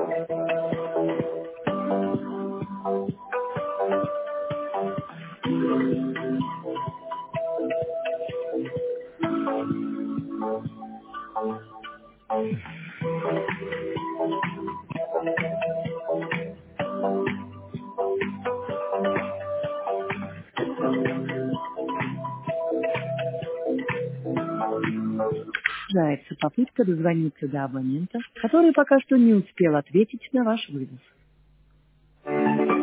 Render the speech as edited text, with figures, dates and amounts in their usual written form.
Продолжается попытка дозвониться до абонента, который пока что не успел ответить на ваш вызов.